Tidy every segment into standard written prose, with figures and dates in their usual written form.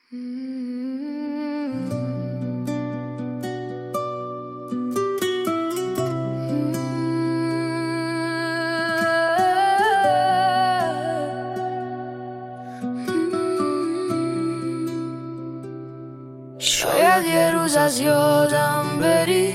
شاید یه روز از یادم بری،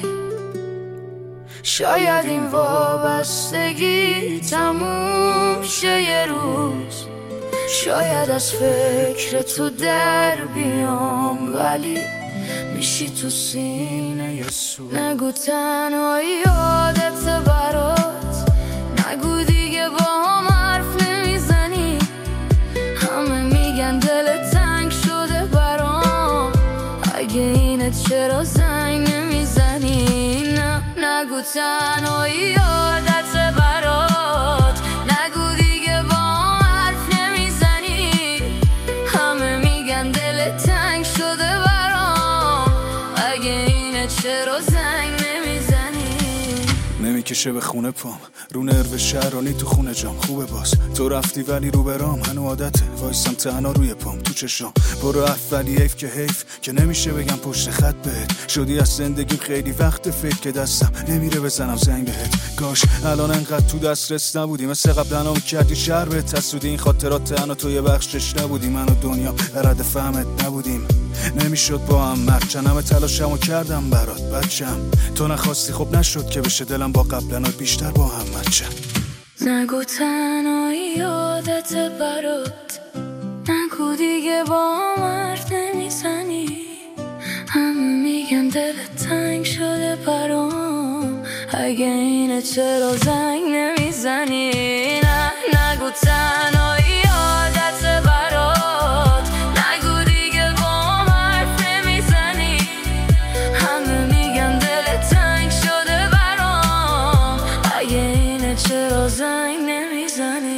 شاید این وابستگی تموم شه یه روز، شاید از فکر تو در بیام ولی میشی تو سینه یه سو. نگو تنهایی یادت برات، نگو دیگه با هم حرف نمیزنی، همه میگن دل تنگ شده برام، اگه اینه چرا زنگ نمیزنی؟ نه نگو تنهایی یادت برات، نگو دیگه با هم حرف نمیزنی، همه میگن دل تنگ شده برام، اگه اینه چرا زنگ نمیزنی؟ نمیکشه به خونه پام، رو نرو شهرانی تو خونه جام خوبه باز تو رفتی ولی رو برام هنو عادته، وایسم تنها روی پام تو چشام، برو اولی حیف که حیف که نمیشه بگم پشت خط بهت، شدی از زندگیم خیلی وقت فکر که دستم نمیره بزنم زنگ بهت، کاش الان انقدر تو دسترس نبودی مثل قبلا کردی شهر بهت حسودی، این خاطرات تنها تو یه بخشش نبودی، من و دنیا رد فهمت نبودیم، نمیشد با هم مرچن، همه تلاشمو کردم برات بچم، تو نخواستی خب نشد که بشه دلم با قبلنات بیشتر با هم مچم. نگو تنهایی یادت برات، نگو دیگه با هم حرف نمیزنی، همه میگن دلت تنگ شده برام، اگه اینه چرا زنگ نمیزنی؟ نه نگو تنهایی یادت برات، نگو دیگه با هم حرف نمیزنی، همه میگن دلت تنگ شده برام، اگه اینه چرا زنگ نمیزنی؟